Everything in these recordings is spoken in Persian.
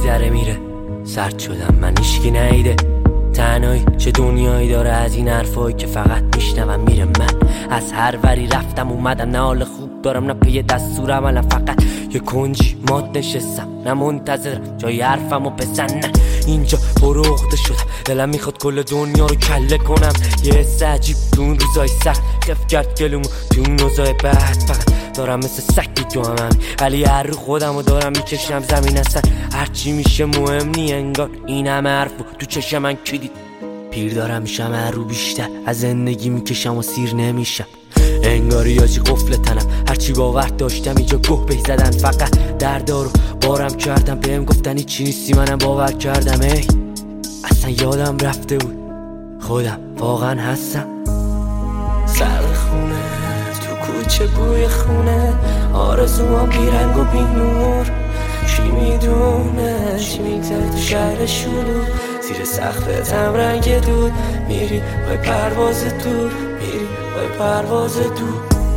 میگذره میره، سرد شدم من هیچکی نیده. تنهایی چه دنیایی داره از این حرفایی که فقط میشنوم میره. من از هر وری رفتم اومدم، نه حال خوب دارم نه پی دستورم، الان فقط یه کنجی مات نشستم، نه منتظرم جای حرفمو بزنن. اینجا پروخته شدم، دلم میخواد کل دنیا رو کله کنم. یه حس عجیب تو اون روزای سخت خف کرد گلومو، تو اون روزای بعد فقط دارم مثل سگ میدوامم، ولی هر رو خودمو دارم میکشم زمین. اصلا هرچی میشه مهم نی، انگار این همه حرفو تو چشم من کلید. پیر دارم میشم هر رو بیشتر، از زندگی میکشم و سیر نمیشم. انگاری آجی قفل تنم، هرچی باور داشتم اینجا گوه بی زدن. فقط دردارو بارم کردم، بهم گفتن هیچی نیستی، منم باور کردم. ای اصلا یادم رفته بود خودم واقعا هستم. سرد خونه تو کوچه، بوی خونه، آرزوام بیرنگ و بی نور. چی میدونه چی میگذره تو شهر شلوغ، زیر سقف‌تم رنگ دود. میری پای پرواز دور، میری پای پرواز دور.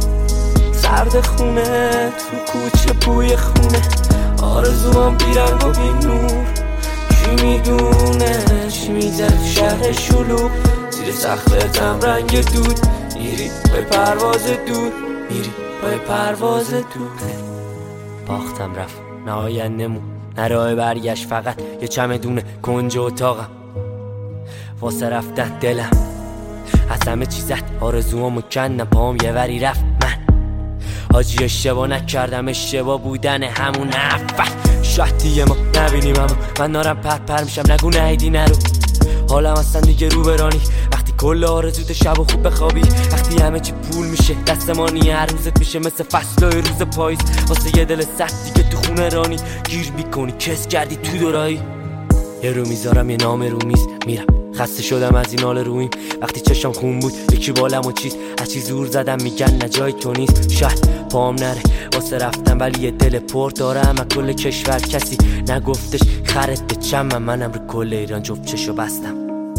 سرد خونه تو کوچه، بوی خونه، آرزوام بیرنگ و بی نور. کی میدونه چی میگذره تو شهر شلوغ، زیر سقف‌تم رنگ دود. میری پای پرواز دور، میری پای پرواز دور. باختم رفت نه آینده‌مون نه راه برگشت، فقط یه چمدونه کنج اتاقم واسه رفتن دلم. از همه چیزت آرزوامو کندم، پام یه وری رفت. من حاجی اشتباه نکردم، اشتباه بودن همون اول. شاید دیگه ما نبینیم، اما من دارم پر میشم. نگو نهیدی نرو، حالم اصلا دیگه رو برانی. وقتی کل آرزوت شب و خوب بخوابی، وقتی همه چی پول میشه دستمانی، هر روزت میشه مثل فصلای روز پاییز. واسه یه دل سخت دیگه تو خونه رانی گیر بیکنی، کس کردی تو دورایی. یه رو میذارم یه نام رو میز، میرم خسته شدم از این حال رویم. وقتی چشم خون بود یکی بالم و چیز، از چی زور زدم میگن نه جای تو نیست. شاید پام نره واسه رفتم، ولی یه دل پر دارم از کل کشور. کسی نگفتش خرت به چمم، منم رو کل ایران جفت چشو بستم.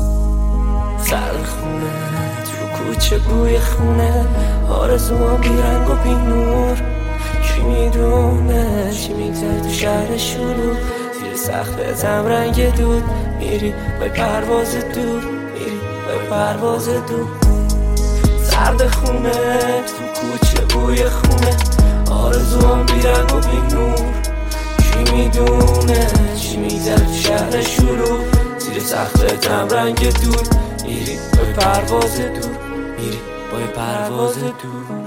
سرد خونه تو کوچه، بوی خونه، آرزوام بیرنگ و بی نور. کی میدونه چی میگذره تو شهر شلوغ، زیر سقف‌تم رنگ دود. میری پای پرواز دور، میری پای پرواز دور. سرد خونه تو کوچه، بوی خونه، آرزوام بیرنگ و بی نور. کی میدونه چی میگذره تو شهر شلوغ، زیر سقف‌تم رنگ دود. میری پای پرواز دور، میری پای پرواز دور.